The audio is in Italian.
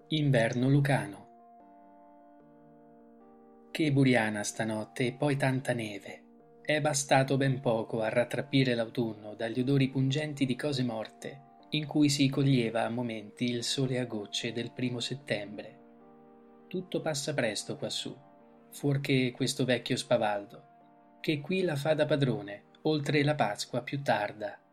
Inverno lucano. Che buriana stanotte e poi tanta neve. È bastato ben poco a rattrappire l'autunno dagli odori pungenti di cose morte, in cui si coglieva a momenti il sole a gocce del 1° settembre. Tutto passa presto quassù, fuorché questo vecchio spavaldo, che qui la fa da padrone, oltre la Pasqua più tarda,